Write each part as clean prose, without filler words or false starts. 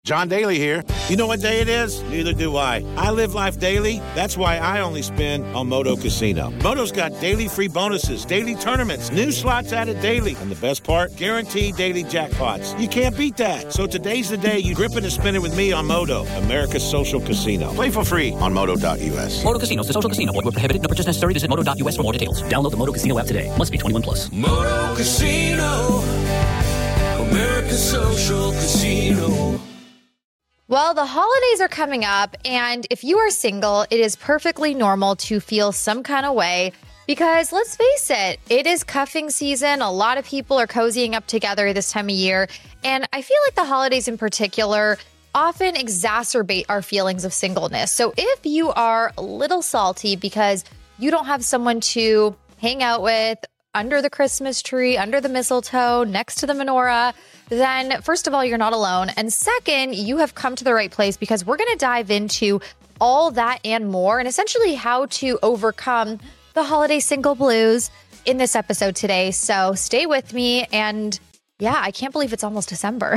John Daly here. You know what day it is? Neither do I. I live life daily. That's why I only spin on Moto Casino. Moto's got daily free bonuses, daily tournaments, new slots added daily. And the best part? Guaranteed daily jackpots. You can't beat that. So today's the day you grip it and spin it with me on Moto, America's social casino. Play for free on Moto.us. Moto Casino, the social casino. Void where prohibited. No purchase necessary. Visit Moto.us for more details. Download the Moto Casino app today. Must be 21 plus. Moto Casino, America's social casino. Well, the holidays are coming up, and if you are single, it is perfectly normal to feel some kind of way because let's face it, it is cuffing season. A lot of people are cozying up together this time of year, and I feel like the holidays in particular often exacerbate our feelings of singleness. So if you are a little salty because you don't have someone to hang out with under the Christmas tree, under the mistletoe, next to the menorah, then first of all, you're not alone. And second, you have come to the right place because we're going to dive into all that and more and essentially how to overcome the holiday single blues in this episode today. So stay with me. And yeah, I can't believe it's almost December.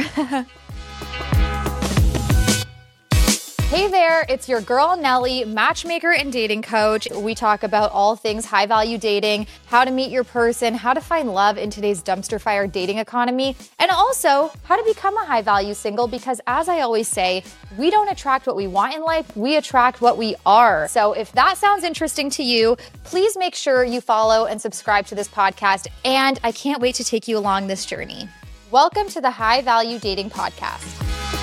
Hey there, it's your girl Nelly, matchmaker and dating coach. We talk about all things high value dating, how to meet your person, how to find love in today's dumpster fire dating economy, and also how to become a high value single because as I always say, we don't attract what we want in life, we attract what we are. So if that sounds interesting to you, please make sure you follow and subscribe to this podcast. And I can't wait to take you along this journey. Welcome to the High Value Dating Podcast.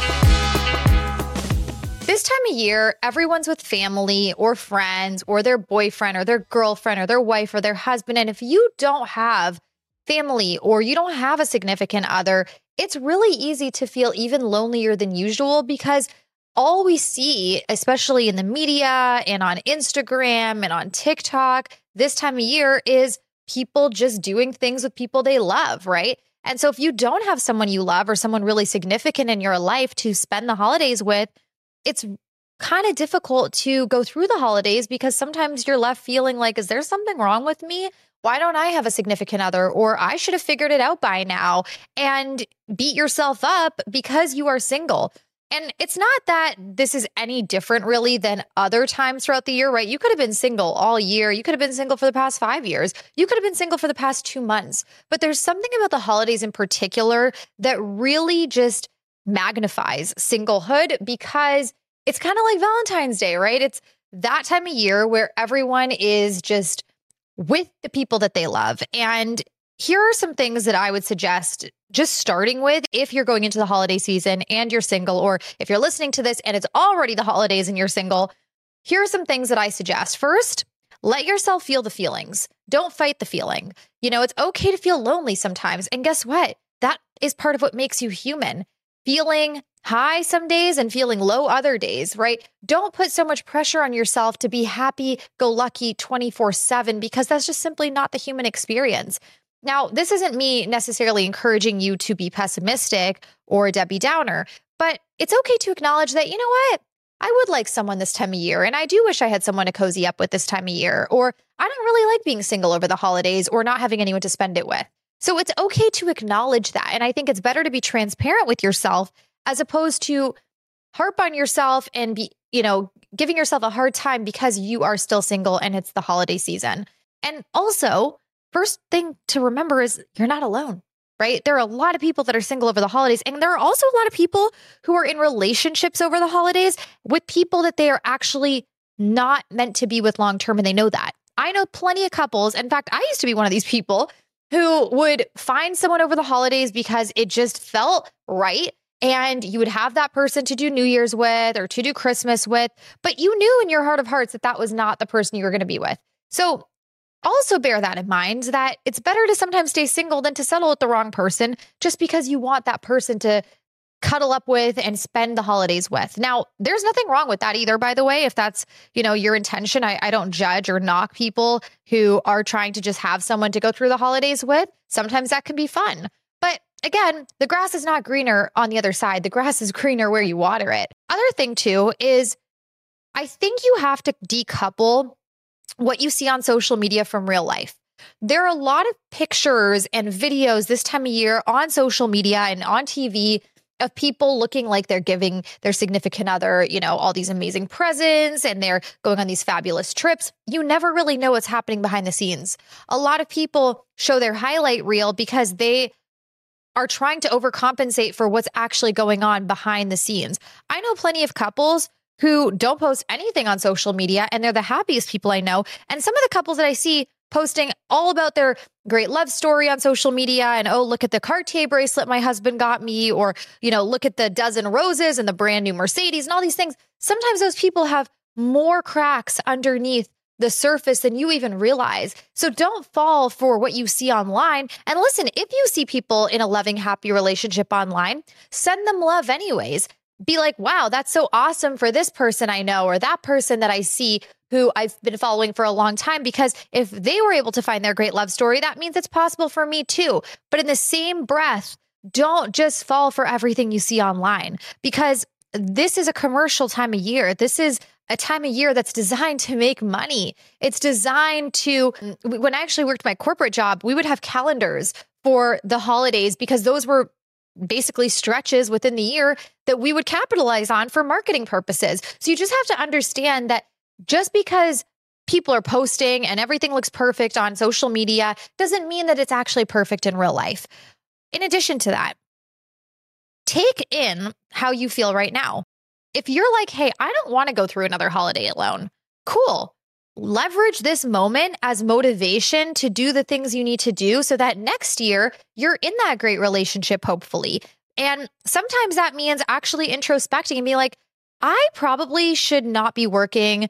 This time of year, everyone's with family or friends or their boyfriend or their girlfriend or their wife or their husband. And if you don't have family or you don't have a significant other, it's really easy to feel even lonelier than usual because all we see, especially in the media and on Instagram and on TikTok this time of year is people just doing things with people they love, right? And so if you don't have someone you love or someone really significant in your life to spend the holidays with, it's kind of difficult to go through the holidays because sometimes you're left feeling like, is there something wrong with me? Why don't I have a significant other? Or I should have figured it out by now, and beat yourself up because you are single. And it's not that this is any different really than other times throughout the year, right? You could have been single all year. You could have been single for the past 5 years. You could have been single for the past 2 months. But there's something about the holidays in particular that really just magnifies singlehood because it's kind of like Valentine's Day, right? It's that time of year where everyone is just with the people that they love. And here are some things that I would suggest just starting with if you're going into the holiday season and you're single, or if you're listening to this and it's already the holidays and you're single. Here are some things that I suggest. First, let yourself feel the feelings. Don't fight the feeling. You know, it's okay to feel lonely sometimes. And guess what? That is part of what makes you human. Feeling high some days and feeling low other days, right? Don't put so much pressure on yourself to be happy-go-lucky 24/7 because that's just simply not the human experience. Now, this isn't me necessarily encouraging you to be pessimistic or a Debbie Downer, but it's okay to acknowledge that, you know what? I would like someone this time of year, and I do wish I had someone to cozy up with this time of year, or I don't really like being single over the holidays or not having anyone to spend it with. So it's okay to acknowledge that. And I think it's better to be transparent with yourself as opposed to harp on yourself and be, giving yourself a hard time because you are still single and it's the holiday season. And also, first thing to remember is you're not alone, right? There are a lot of people that are single over the holidays. And there are also a lot of people who are in relationships over the holidays with people that they are actually not meant to be with long term. And they know that. I know plenty of couples. In fact, I used to be one of these people who would find someone over the holidays because it just felt right. And you would have that person to do New Year's with or to do Christmas with, but you knew in your heart of hearts that that was not the person you were going to be with. So also bear that in mind, that it's better to sometimes stay single than to settle with the wrong person just because you want that person to cuddle up with and spend the holidays with. Now, there's nothing wrong with that either, by the way, if that's, your intention. I don't judge or knock people who are trying to just have someone to go through the holidays with. Sometimes that can be fun. But again, the grass is not greener on the other side. The grass is greener where you water it. Other thing too is I think you have to decouple what you see on social media from real life. There are a lot of pictures and videos this time of year on social media and on TV of people looking like they're giving their significant other, all these amazing presents and they're going on these fabulous trips. You never really know what's happening behind the scenes. A lot of people show their highlight reel because they are trying to overcompensate for what's actually going on behind the scenes. I know plenty of couples who don't post anything on social media, and they're the happiest people I know. And some of the couples that I see posting all about their great love story on social media and, oh, look at the Cartier bracelet my husband got me, or, look at the dozen roses and the brand new Mercedes and all these things. Sometimes those people have more cracks underneath the surface than you even realize. So don't fall for what you see online. And listen, if you see people in a loving, happy relationship online, send them love anyways. Be like, wow, that's so awesome for this person I know, or that person that I see who I've been following for a long time, because if they were able to find their great love story, that means it's possible for me too. But in the same breath, don't just fall for everything you see online, because this is a commercial time of year. This is a time of year that's designed to make money. It's designed to, when I actually worked my corporate job, we would have calendars for the holidays because those were basically stretches within the year that we would capitalize on for marketing purposes. So you just have to understand that just because people are posting and everything looks perfect on social media doesn't mean that it's actually perfect in real life. In addition to that, take in how you feel right now. If you're like, hey, I don't want to go through another holiday alone, cool. Leverage this moment as motivation to do the things you need to do so that next year you're in that great relationship, hopefully. And sometimes that means actually introspecting and be like, I probably should not be working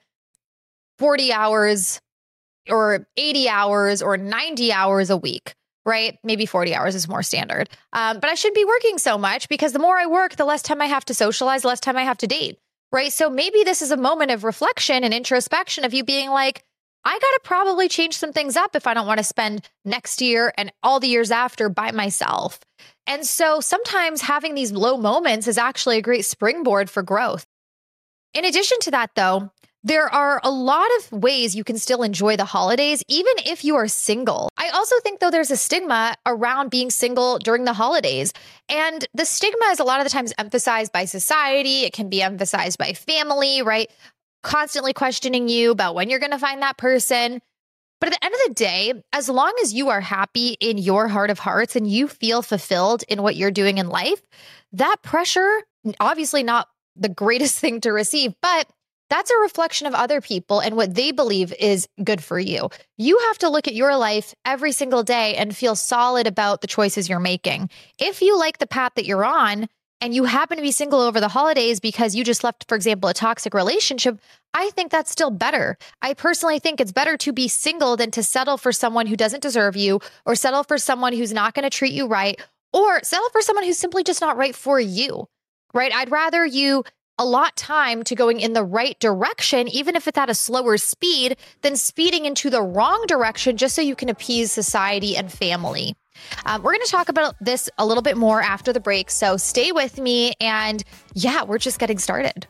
40 hours or 80 hours or 90 hours a week, right? Maybe 40 hours is more standard. But I shouldn't be working so much because the more I work, the less time I have to socialize, the less time I have to date. Right? So maybe this is a moment of reflection and introspection of you being like, I got to probably change some things up if I don't want to spend next year and all the years after by myself. And so sometimes having these low moments is actually a great springboard for growth. In addition to that, though, there are a lot of ways you can still enjoy the holidays, even if you are single. I also think, though, there's a stigma around being single during the holidays. And the stigma is a lot of the times emphasized by society. It can be emphasized by family, right? Constantly questioning you about when you're going to find that person. But at the end of the day, as long as you are happy in your heart of hearts and you feel fulfilled in what you're doing in life, that pressure, obviously not the greatest thing to receive, but that's a reflection of other people and what they believe is good for you. You have to look at your life every single day and feel solid about the choices you're making. If you like the path that you're on and you happen to be single over the holidays because you just left, for example, a toxic relationship, I think that's still better. I personally think it's better to be single than to settle for someone who doesn't deserve you, or settle for someone who's not going to treat you right, or settle for someone who's simply just not right for you, right? I'd rather you allot time to going in the right direction, even if it's at a slower speed, than speeding into the wrong direction just so you can appease society and family. We're going to talk about this a little bit more after the break, so stay with me. And yeah, we're just getting started.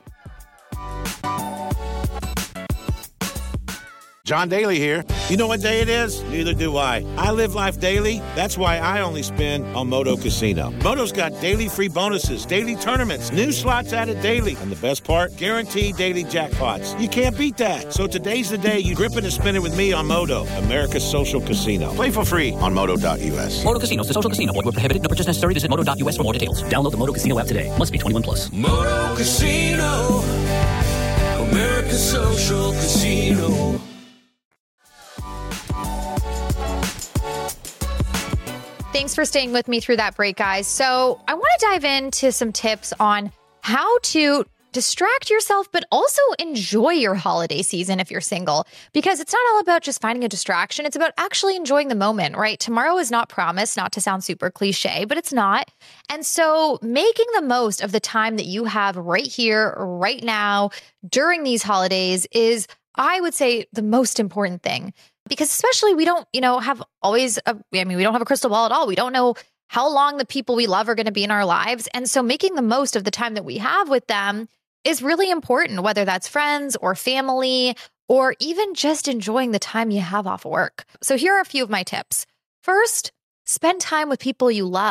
John Daly here. You know what day it is? Neither do I. I live life daily. That's why I only spin on Moto Casino. Moto's got daily free bonuses, daily tournaments, new slots added daily. And the best part? Guaranteed daily jackpots. You can't beat that. So today's the day you grip it and spin it with me on Moto, America's social casino. Play for free on Moto.us. Moto Casino, the social casino. Void where prohibited. No purchase necessary. Visit Moto.us for more details. Download the Moto Casino app today. Must be 21 plus. Moto Casino, America's social casino. Thanks for staying with me through that break, guys. So I want to dive into some tips on how to distract yourself, but also enjoy your holiday season if you're single, because it's not all about just finding a distraction. It's about actually enjoying the moment, right? Tomorrow is not promised, not to sound super cliche, but it's not. And so making the most of the time that you have right here, right now, during these holidays is, I would say, the most important thing. Because especially we don't, have always, we don't have a crystal ball at all. We don't know how long the people we love are going to be in our lives. And so making the most of the time that we have with them is really important, whether that's friends or family, or even just enjoying the time you have off work. So here are a few of my tips. First, spend time with people you love.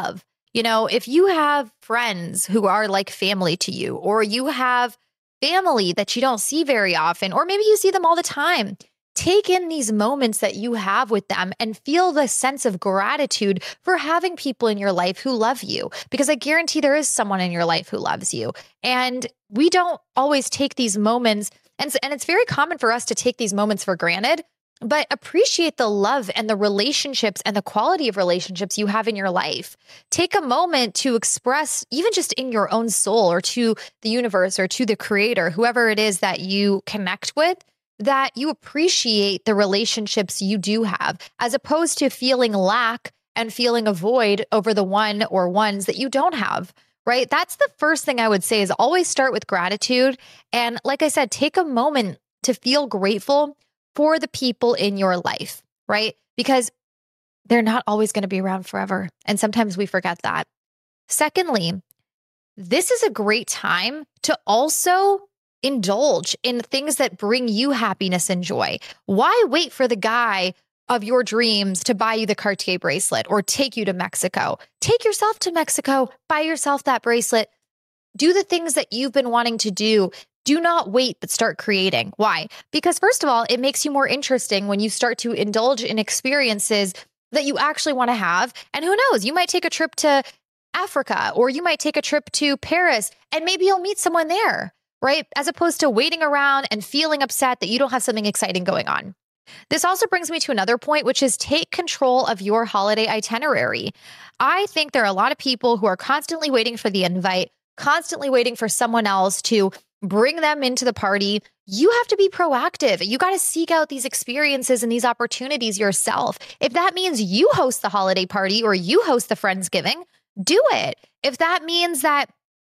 If you have friends who are like family to you, or you have family that you don't see very often, or maybe you see them all the time, take in these moments that you have with them and feel the sense of gratitude for having people in your life who love you, because I guarantee there is someone in your life who loves you. And we don't always take these moments, and it's very common for us to take these moments for granted, but appreciate the love and the relationships and the quality of relationships you have in your life. Take a moment to express, even just in your own soul or to the universe or to the creator, whoever it is that you connect with, that you appreciate the relationships you do have, as opposed to feeling lack and feeling a void over the one or ones that you don't have, right? That's the first thing I would say, is always start with gratitude. And like I said, take a moment to feel grateful for the people in your life, right? Because they're not always going to be around forever. And sometimes we forget that. Secondly, this is a great time to also indulge in things that bring you happiness and joy. Why wait for the guy of your dreams to buy you the Cartier bracelet or take you to Mexico? Take yourself to Mexico, buy yourself that bracelet, do the things that you've been wanting to do. Do not wait, but start creating. Why? Because first of all, it makes you more interesting when you start to indulge in experiences that you actually want to have. And who knows, you might take a trip to Africa, or you might take a trip to Paris, and maybe you'll meet someone there, right? As opposed to waiting around and feeling upset that you don't have something exciting going on. This also brings me to another point, which is take control of your holiday itinerary. I think there are a lot of people who are constantly waiting for the invite, constantly waiting for someone else to bring them into the party. You have to be proactive. You got to seek out these experiences and these opportunities yourself. If that means you host the holiday party or you host the Friendsgiving, do it. If that means that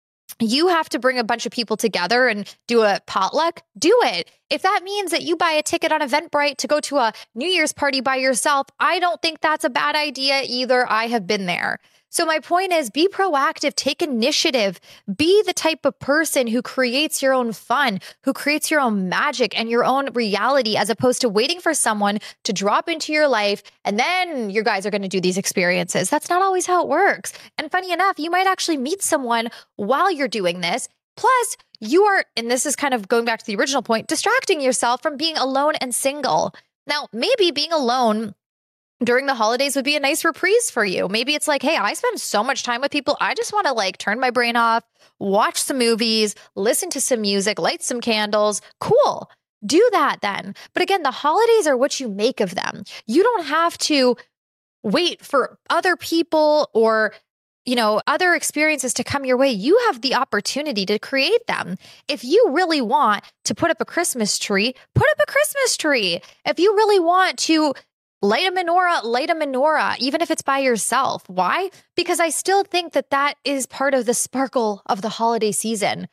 you have to bring a bunch of people together and do a potluck, do it. If that means that you buy a ticket on Eventbrite to go to a New Year's party by yourself, I don't think that's a bad idea either. I have been there. So my point is, be proactive, take initiative, be the type of person who creates your own fun, who creates your own magic and your own reality, as opposed to waiting for someone to drop into your life and then you guys are going to do these experiences. That's not always how it works. And funny enough, you might actually meet someone while you're doing this. Plus, you are, and this is kind of going back to the original point, distracting yourself from being alone and single. Now, maybe being alone during the holidays would be a nice reprise for you. Maybe it's like, hey, I spend so much time with people. I just want to turn my brain off, watch some movies, listen to some music, light some candles. Cool. Do that then. But again, the holidays are what you make of them. You don't have to wait for other people or other experiences to come your way. You have the opportunity to create them. If you really want to put up a Christmas tree, put up a Christmas tree. If you really want to light a menorah, even if it's by yourself. Why? Because I still think that is part of the sparkle of the holiday season.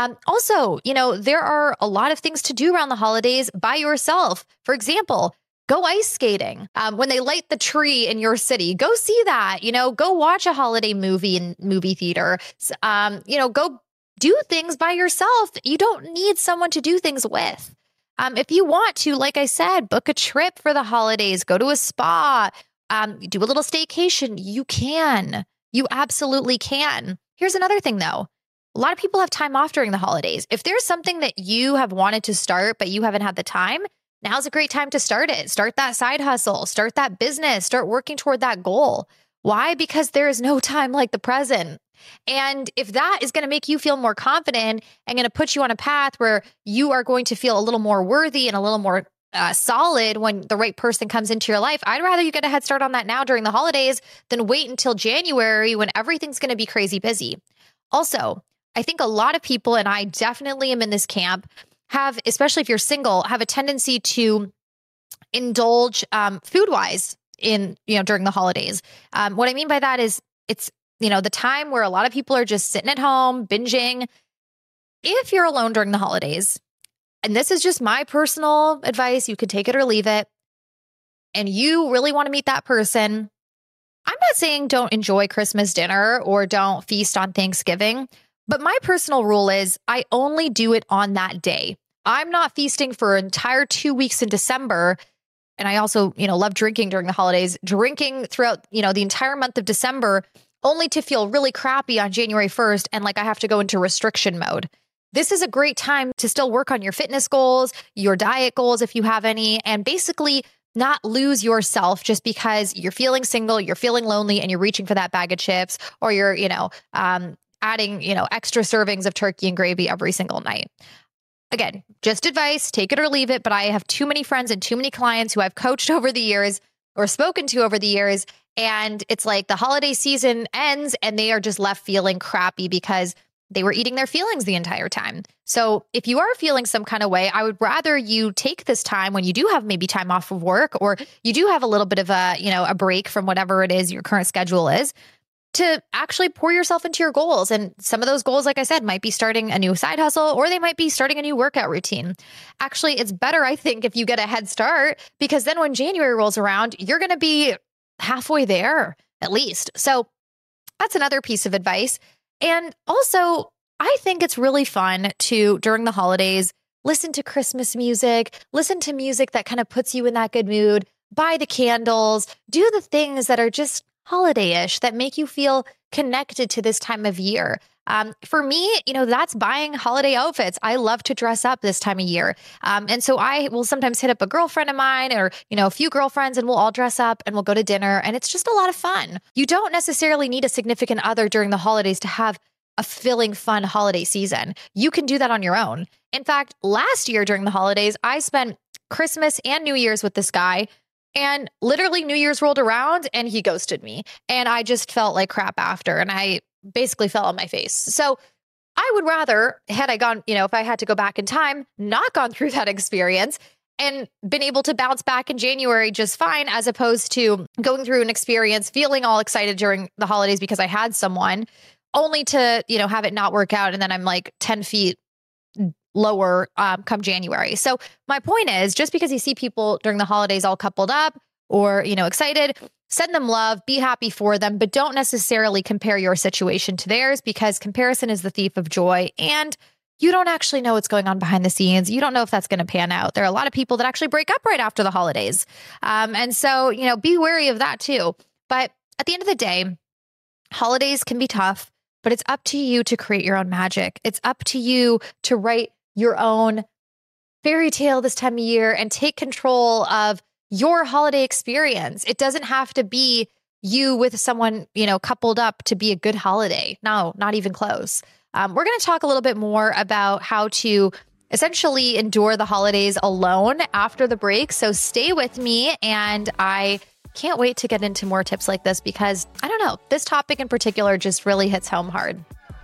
Also, there are a lot of things to do around the holidays by yourself. For example, go ice skating. When they light the tree in your city, go see that. Go watch a holiday movie in movie theater. Go do things by yourself. You don't need someone to do things with. If you want to, like I said, book a trip for the holidays, go to a spa, do a little staycation, you can. You absolutely can. Here's another thing, though. A lot of people have time off during the holidays. If there's something that you have wanted to start, but you haven't had the time, now's a great time to start it. Start that side hustle, start that business, start working toward that goal. Why? Because there is no time like the present. And if that is going to make you feel more confident and going to put you on a path where you are going to feel a little more worthy and a little more solid when the right person comes into your life, I'd rather you get a head start on that now during the holidays than wait until January when everything's going to be crazy busy. Also, I think a lot of people, and I definitely am in this camp, have, especially if you're single, have a tendency to indulge food-wise during the holidays. What I mean by that is it's the time where a lot of people are just sitting at home, binging. If you're alone during the holidays, and this is just my personal advice, you could take it or leave it, and you really want to meet that person, I'm not saying don't enjoy Christmas dinner or don't feast on Thanksgiving, but my personal rule is I only do it on that day. I'm not feasting for an entire 2 weeks in December. And I also, love drinking during the holidays, drinking throughout, the entire month of December only to feel really crappy on January 1st and like I have to go into restriction mode. This is a great time to still work on your fitness goals, your diet goals, if you have any, and basically not lose yourself just because you're feeling single, you're feeling lonely, and you're reaching for that bag of chips, or you're, adding, extra servings of turkey and gravy every single night. Again, just advice, take it or leave it. But I have too many friends and too many clients who I've coached over the years or spoken to over the years. And it's like the holiday season ends and they are just left feeling crappy because they were eating their feelings the entire time. So if you are feeling some kind of way, I would rather you take this time when you do have maybe time off of work, or you do have a little bit of a break from whatever it is your current schedule is, to actually pour yourself into your goals. And some of those goals, like I said, might be starting a new side hustle, or they might be starting a new workout routine. Actually, it's better, I think, if you get a head start, because then when January rolls around, you're going to be halfway there at least. So that's another piece of advice. And also, I think it's really fun to, during the holidays, listen to Christmas music, listen to music that kind of puts you in that good mood, buy the candles, do the things that are just holiday-ish, that make you feel connected to this time of year. For me, that's buying holiday outfits. I love to dress up this time of year. And so I will sometimes hit up a girlfriend of mine, or, a few girlfriends, and we'll all dress up and we'll go to dinner. And it's just a lot of fun. You don't necessarily need a significant other during the holidays to have a filling, fun holiday season. You can do that on your own. In fact, last year during the holidays, I spent Christmas and New Year's with this guy. And literally New Year's rolled around and he ghosted me. And I just felt like crap after. And I basically fell on my face. So I would rather, had I gone, if I had to go back in time, not gone through that experience and been able to bounce back in January just fine, as opposed to going through an experience, feeling all excited during the holidays because I had someone, only to, have it not work out. And then I'm like 10 feet lower come January. So my point is, just because you see people during the holidays all coupled up or, excited, send them love, be happy for them, but don't necessarily compare your situation to theirs, because comparison is the thief of joy. And you don't actually know what's going on behind the scenes. You don't know if that's going to pan out. There are a lot of people that actually break up right after the holidays. And so, be wary of that too. But at the end of the day, holidays can be tough, but it's up to you to create your own magic. It's up to you to write your own fairy tale this time of year and take control of your holiday experience. It doesn't have to be you with someone, coupled up to be a good holiday. No, not even close. We're going to talk a little bit more about how to essentially endure the holidays alone after the break. So stay with me, and I can't wait to get into more tips like this, because I don't know, this topic in particular just really hits home hard.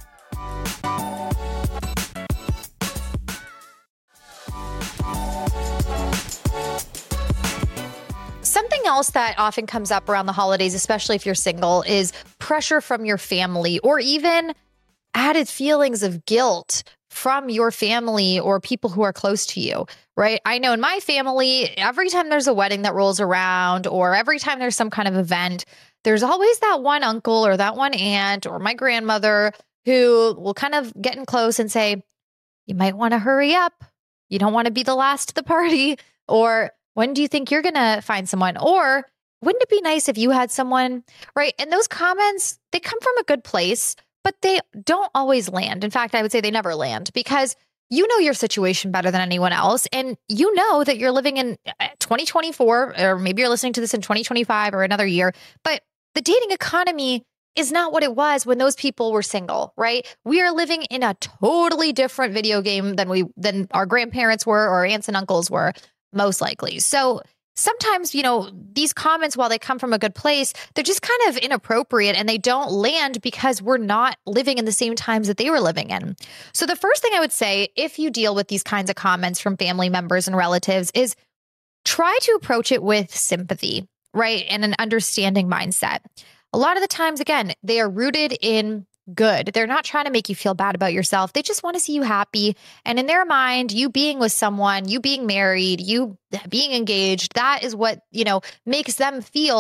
Something else that often comes up around the holidays, especially if you're single, is pressure from your family, or even added feelings of guilt from your family or people who are close to you, right? I know in my family, every time there's a wedding that rolls around, or every time there's some kind of event, there's always that one uncle or that one aunt or my grandmother who will kind of get in close and say, you might want to hurry up. You don't want to be the last to the party. Or when do you think you're going to find someone? Or wouldn't it be nice if you had someone, right? And those comments, they come from a good place, but they don't always land. In fact, I would say they never land, because you know your situation better than anyone else. And you know that you're living in 2024, or maybe you're listening to this in 2025 or another year, but the dating economy is not what it was when those people were single, right? We are living in a totally different video game than our grandparents were, or aunts and uncles were, most likely. So sometimes, these comments, while they come from a good place, they're just kind of inappropriate, and they don't land because we're not living in the same times that they were living in. So the first thing I would say, if you deal with these kinds of comments from family members and relatives, is try to approach it with sympathy, right? And an understanding mindset. A lot of the times, again, they are rooted in good. They're not trying to make you feel bad about yourself. They just want to see you happy. And in their mind, you being with someone, you being married, you being engaged, that is what, makes them feel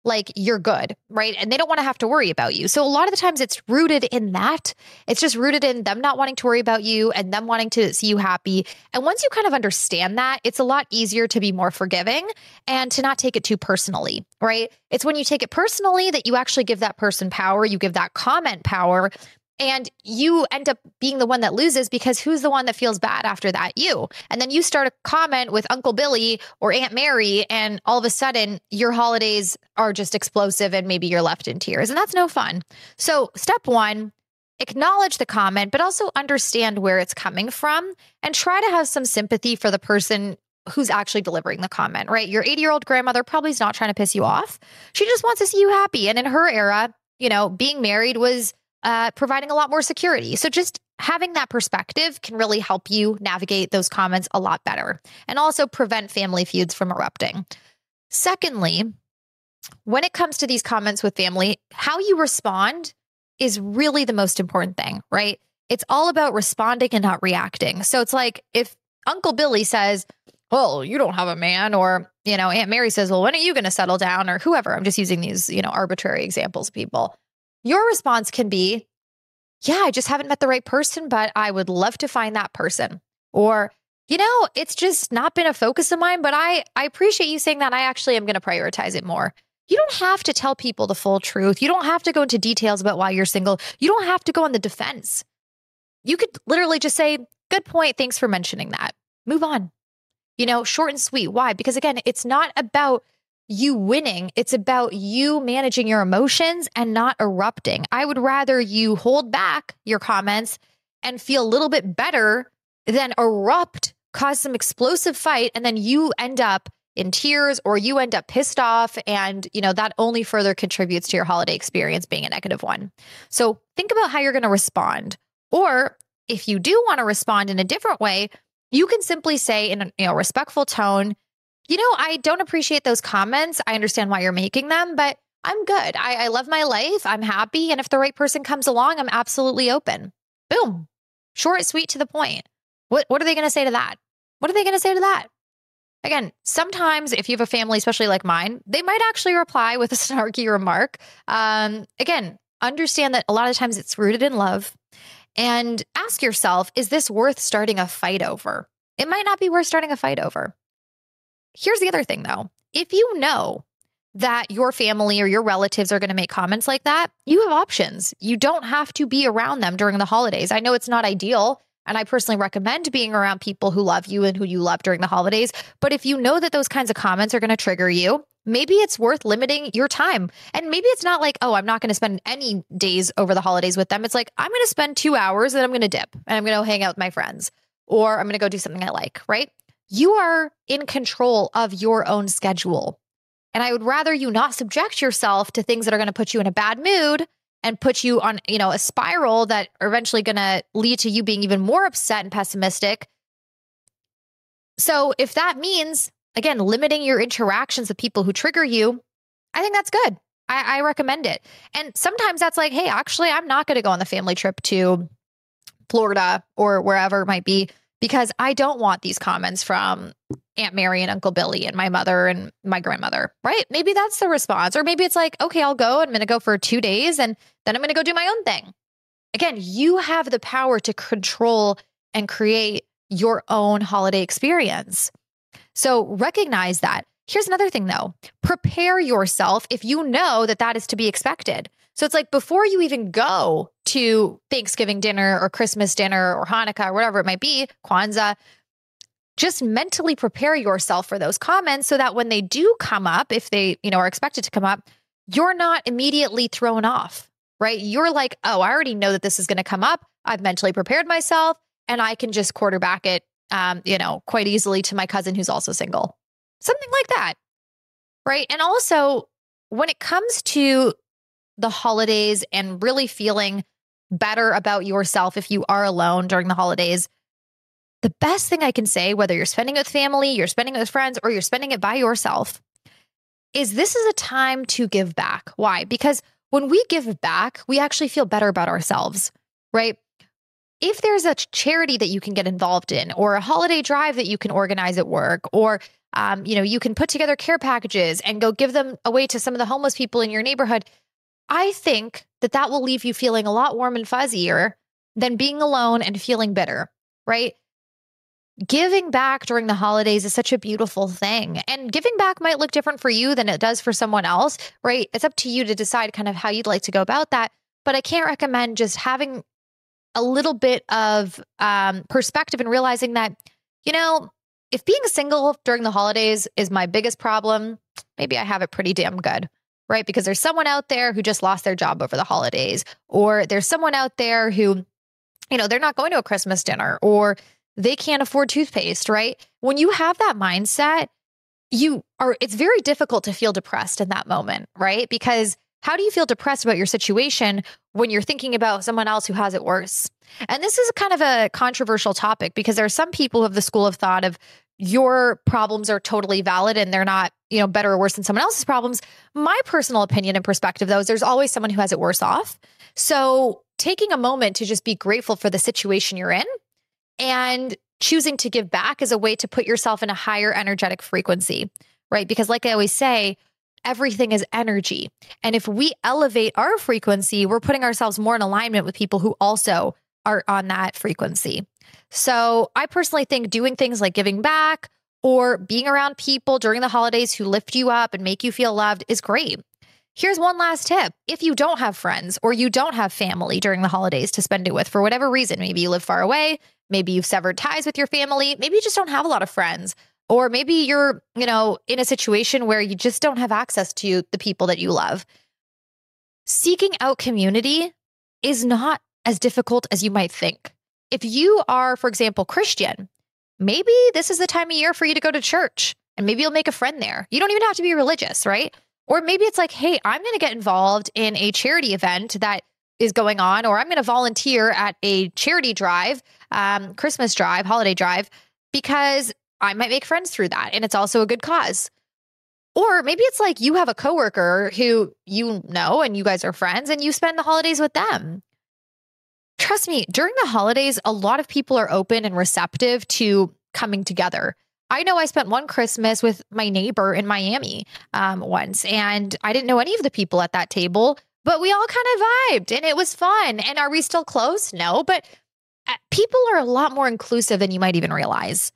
like you're good, right? And they don't want to have to worry about you. So a lot of the times it's rooted in that. It's just rooted in them not wanting to worry about you and them wanting to see you happy. And once you kind of understand that, it's a lot easier to be more forgiving and to not take it too personally, right? It's when you take it personally that you actually give that person power, you give that comment power, and you end up being the one that loses because who's the one that feels bad after that? You. And then you start a comment with Uncle Billy or Aunt Mary, and all of a sudden your holidays are just explosive and maybe you're left in tears. And that's no fun. So step one, acknowledge the comment, but also understand where it's coming from and try to have some sympathy for the person who's actually delivering the comment, right? Your 80-year-old grandmother probably is not trying to piss you off. She just wants to see you happy. And in her era, being married was providing a lot more security. So just having that perspective can really help you navigate those comments a lot better and also prevent family feuds from erupting. Secondly, when it comes to these comments with family, how you respond is really the most important thing, right? It's all about responding and not reacting. So it's like if Uncle Billy says, well, you don't have a man, or, Aunt Mary says, well, when are you going to settle down, or whoever, I'm just using these, arbitrary examples of people. Your response can be, yeah, I just haven't met the right person, but I would love to find that person. Or, it's just not been a focus of mine, but I appreciate you saying that. I actually am going to prioritize it more. You don't have to tell people the full truth. You don't have to go into details about why you're single. You don't have to go on the defense. You could literally just say, good point. Thanks for mentioning that. Move on. Short and sweet. Why? Because again, it's not about you winning. It's about you managing your emotions and not erupting. I would rather you hold back your comments and feel a little bit better than erupt, cause some explosive fight, and then you end up in tears or you end up pissed off. And, that only further contributes to your holiday experience being a negative one. So think about how you're going to respond. Or if you do want to respond in a different way, you can simply say in a respectful tone, I don't appreciate those comments. I understand why you're making them, but I'm good. I love my life. I'm happy. And if the right person comes along, I'm absolutely open. Boom. Short, sweet, to the point. What are they going to say to that? What are they going to say to that? Again, sometimes if you have a family, especially like mine, they might actually reply with a snarky remark. Again, understand that a lot of times it's rooted in love. And ask yourself, is this worth starting a fight over? It might not be worth starting a fight over. Here's the other thing, though. If you know that your family or your relatives are going to make comments like that, you have options. You don't have to be around them during the holidays. I know it's not ideal, and I personally recommend being around people who love you and who you love during the holidays. But if you know that those kinds of comments are going to trigger you, maybe it's worth limiting your time. And maybe it's not like, oh, I'm not going to spend any days over the holidays with them. It's like, I'm going to spend 2 hours and I'm going to dip and I'm going to hang out with my friends, or I'm going to go do something I like, right? You are in control of your own schedule. And I would rather you not subject yourself to things that are going to put you in a bad mood and put you on, a spiral that are eventually going to lead to you being even more upset and pessimistic. So if that means, again, limiting your interactions with people who trigger you, I think that's good. I recommend it. And sometimes that's like, hey, actually, I'm not going to go on the family trip to Florida or wherever it might be, because I don't want these comments from Aunt Mary and Uncle Billy and my mother and my grandmother, right? Maybe that's the response. Or maybe it's like, okay, I'll go. I'm going to go for 2 days and then I'm going to go do my own thing. Again, you have the power to control and create your own holiday experience. So recognize that. Here's another thing, though. Prepare yourself if you know that that is to be expected. So it's like before you even go to Thanksgiving dinner or Christmas dinner or Hanukkah or whatever it might be, Kwanzaa, just mentally prepare yourself for those comments so that when they do come up, if they, are expected to come up, you're not immediately thrown off, right? You're like, oh, I already know that this is going to come up. I've mentally prepared myself and I can just quarterback it, quite easily to my cousin who's also single. Something like that, right? And also when it comes to the holidays and really feeling better about yourself if you are alone during the holidays, the best thing I can say, whether you're spending it with family, you're spending it with friends, or you're spending it by yourself, is this is a time to give back. Why? Because when we give back, we actually feel better about ourselves, right? If there's a charity that you can get involved in, or a holiday drive that you can organize at work, or You can put together care packages and go give them away to some of the homeless people in your neighborhood. I think that will leave you feeling a lot warm and fuzzier than being alone and feeling bitter, right? Giving back during the holidays is such a beautiful thing. And giving back might look different for you than it does for someone else, right? It's up to you to decide kind of how you'd like to go about that. But I can't recommend just having a little bit of perspective and realizing that, if being single during the holidays is my biggest problem, maybe I have it pretty damn good, right? Because there's someone out there who just lost their job over the holidays, or there's someone out there who, they're not going to a Christmas dinner, or they can't afford toothpaste, right? When you have that mindset, it's very difficult to feel depressed in that moment, right? Because how do you feel depressed about your situation when you're thinking about someone else who has it worse? And this is kind of a controversial topic because there are some people who have the school of thought of your problems are totally valid and they're not, better or worse than someone else's problems. My personal opinion and perspective, though, is there's always someone who has it worse off. So taking a moment to just be grateful for the situation you're in and choosing to give back is a way to put yourself in a higher energetic frequency, right? Because like I always say, everything is energy. And if we elevate our frequency, we're putting ourselves more in alignment with people who also are on that frequency. So I personally think doing things like giving back or being around people during the holidays who lift you up and make you feel loved is great. Here's one last tip. If you don't have friends or you don't have family during the holidays to spend it with for whatever reason, maybe you live far away, maybe you've severed ties with your family, maybe you just don't have a lot of friends, or maybe you're, in a situation where you just don't have access to the people that you love. Seeking out community is not as difficult as you might think. If you are, for example, Christian, maybe this is the time of year for you to go to church and maybe you'll make a friend there. You don't even have to be religious, right? Or maybe it's like, hey, I'm going to get involved in a charity event that is going on, or I'm going to volunteer at a charity drive, Christmas drive, holiday drive, because I might make friends through that. And it's also a good cause. Or maybe it's like you have a coworker who and you guys are friends and you spend the holidays with them. Trust me, during the holidays, a lot of people are open and receptive to coming together. I know I spent one Christmas with my neighbor in Miami once, and I didn't know any of the people at that table, but we all kind of vibed and it was fun. And are we still close? No, but people are a lot more inclusive than you might even realize.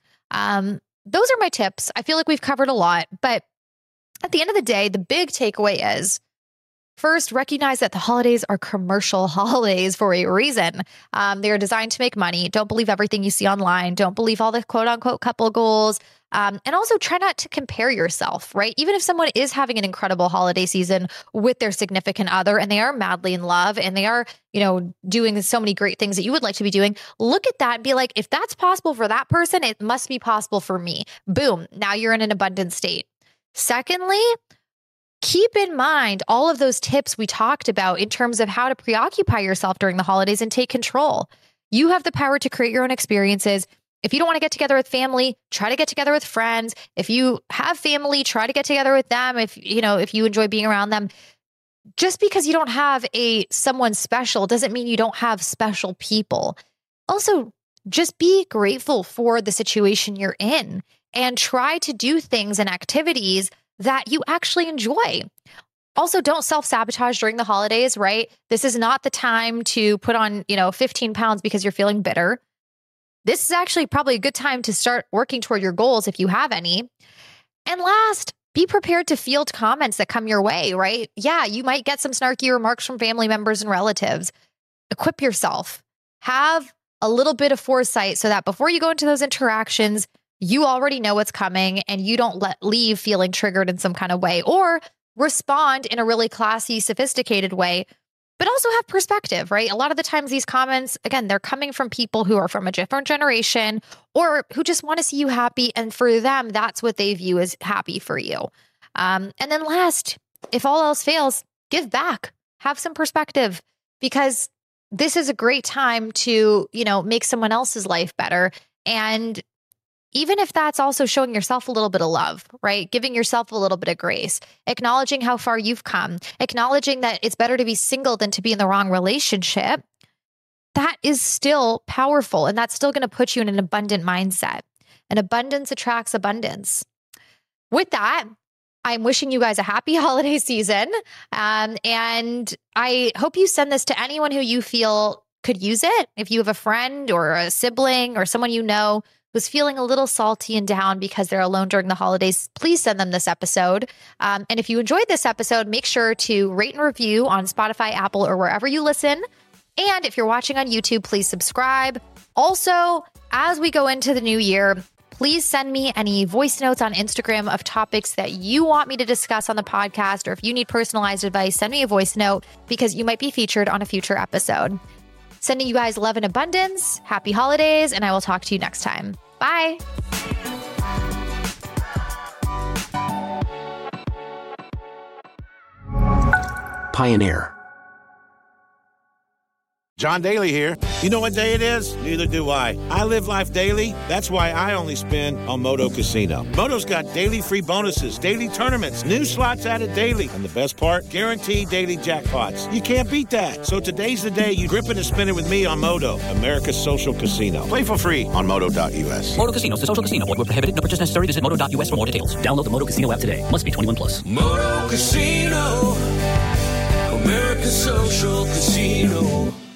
Those are my tips. I feel like we've covered a lot, but at the end of the day, the big takeaway is, first, recognize that the holidays are commercial holidays for a reason. They are designed to make money. Don't believe everything you see online. Don't believe all the quote unquote couple goals. And also try not to compare yourself, right? Even if someone is having an incredible holiday season with their significant other and they are madly in love and they are, doing so many great things that you would like to be doing, look at that and be like, if that's possible for that person, it must be possible for me. Boom. Now you're in an abundant state. Secondly, keep in mind all of those tips we talked about in terms of how to preoccupy yourself during the holidays and take control. You have the power to create your own experiences. If you don't want to get together with family, try to get together with friends. If you have family, try to get together with them. If you enjoy being around them. Just because you don't have someone special doesn't mean you don't have special people. Also, just be grateful for the situation you're in and try to do things and activities that you actually enjoy. Also, don't self-sabotage during the holidays, right? This is not the time to put on, 15 pounds because you're feeling bitter. This is actually probably a good time to start working toward your goals if you have any. And last, be prepared to field comments that come your way, right? Yeah, you might get some snarky remarks from family members and relatives. Equip yourself. Have a little bit of foresight so that before you go into those interactions, you already know what's coming and you don't leave feeling triggered in some kind of way, or respond in a really classy, sophisticated way, but also have perspective, right? A lot of the times these comments, again, they're coming from people who are from a different generation or who just want to see you happy. And for them, that's what they view as happy for you. And then last, if all else fails, give back, have some perspective, because this is a great time to, make someone else's life better. And even if that's also showing yourself a little bit of love, right? Giving yourself a little bit of grace, acknowledging how far you've come, acknowledging that it's better to be single than to be in the wrong relationship, that is still powerful. And that's still going to put you in an abundant mindset. And abundance attracts abundance. with that, I'm wishing you guys a happy holiday season. And I hope you send this to anyone who you feel could use it. If you have a friend or a sibling or someone you know who's feeling a little salty and down because they're alone during the holidays, please send them this episode. And if you enjoyed this episode, make sure to rate and review on Spotify, Apple, or wherever you listen. And if you're watching on YouTube, please subscribe. Also, as we go into the new year, please send me any voice notes on Instagram of topics that you want me to discuss on the podcast, or if you need personalized advice, send me a voice note because you might be featured on a future episode. Sending you guys love and abundance, happy holidays, and I will talk to you next time. Bye. Pioneer. John Daly here. You know what day it is? Neither do I. I live life daily. That's why I only spin on Moto Casino. Moto's got daily free bonuses, daily tournaments, new slots added daily. And the best part? Guaranteed daily jackpots. You can't beat that. So today's the day you grip it and spin it with me on Moto, America's social casino. Play for free on Moto.us. Moto Casinos, the social casino. Void where prohibited. No purchase necessary. Visit Moto.us for more details. Download the Moto Casino app today. Must be 21 plus. Moto Casino, America's social casino.